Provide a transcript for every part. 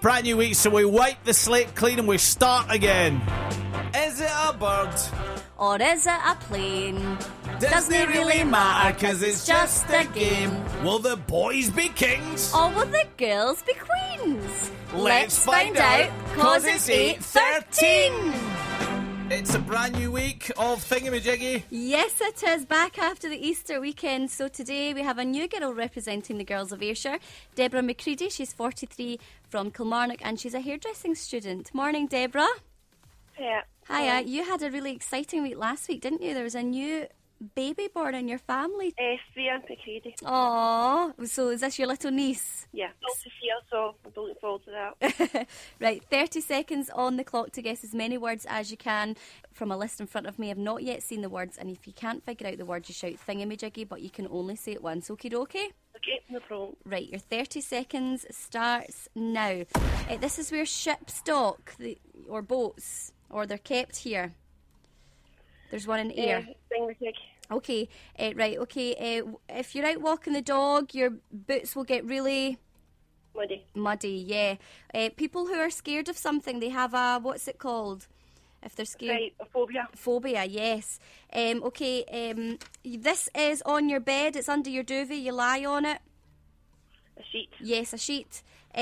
Brand new week, so we wipe the slate clean and we start again. Is it a bird? Or is it a plane? Doesn't it really matter, cause it's just a game. Will the boys be kings? Or will the girls be queens? Let's find out, cause it's 8:13. It's a brand new week of Thingamajiggy. Yes, it is. Back after the Easter weekend. So today we have a new girl representing the girls of Ayrshire, Deborah McCready. She's 43 from Kilmarnock and she's a hairdressing student. Morning, Deborah. Yeah. Hiya. You had a really exciting week last week, didn't you? There was a new baby born in your family. Thea McCready. Aww. So is this your little niece? Yeah. Sophia, so I'm looking forward to that. Right, 30 seconds on the clock to guess as many words as you can from a list in front of me. I've not yet seen the words, and if you can't figure out the word, you shout thingamajiggy, but you can only say it once. Okie dokie? Okay, no problem. Right, your 30 seconds starts now. This is where ships dock, or boats, or they're kept here. There's one in air. Thingamajig. Okay, right, okay. If you're out walking the dog, your boots will get really... Muddy, yeah. People who are scared of something, they have a, what's it called? If they're scared. Right, a phobia. Phobia, yes. Okay, this is on your bed, it's under your duvet, you lie on it. A sheet. Yes, a sheet.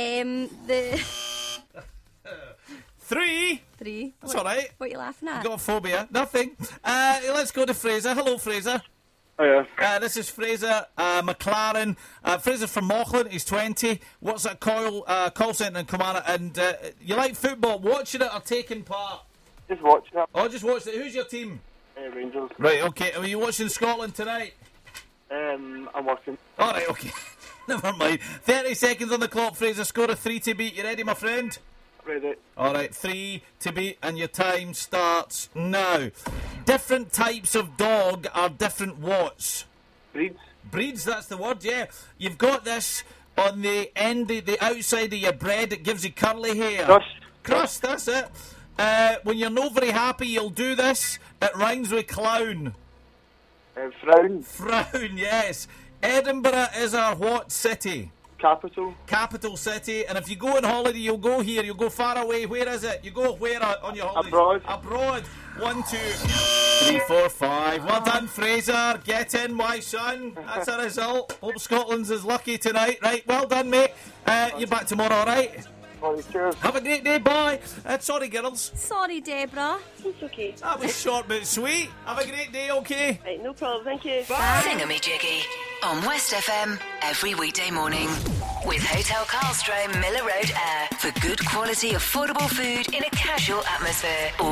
Three. That's all right. What are you laughing at? Got a phobia. Nothing. Let's go to Fraser. Hello, Fraser. Hiya. This is Fraser McLaren. Fraser from Mauchline. He's 20. Works at a call centre in Kilmarnock. And you like football? Watching it or taking part? Just watching it. Oh, just watching it. Who's your team? Rangers. Right, okay. Are you watching Scotland tonight? I'm working. All right, okay. Never mind. 30 seconds on the clock, Fraser. Score of 3 to beat. You ready, my friend? Ready. All right, 3 to beat, and your time starts now. Different types of dog are different what's? Breeds. Breeds, that's the word, yeah. You've got this on the end, the outside of your bread. It gives you curly hair. Crust. That's it. When you're not very happy, you'll do this. It rhymes with clown. Frown. Frown, yes. Edinburgh is our what city? Capital city. And if you go on holiday, you'll go here. You'll go far away. Where is it? You go where on your holidays? Abroad. 1, 2, 3, 4, 5. Well done, Fraser. Get in, my son. That's a result. Hope Scotland's as lucky tonight. Right, well done, mate. You're back tomorrow, all right? Cheers. Have a great day. Bye. Sorry, girls. Sorry, Deborah. It's okay. That was short but sweet. Have a great day, okay? Right, no problem. Thank you. Bye. Thingamajiggy on West FM every weekday morning with Hotel Karlstrom, Miller Road Air for good quality, affordable food in a casual atmosphere.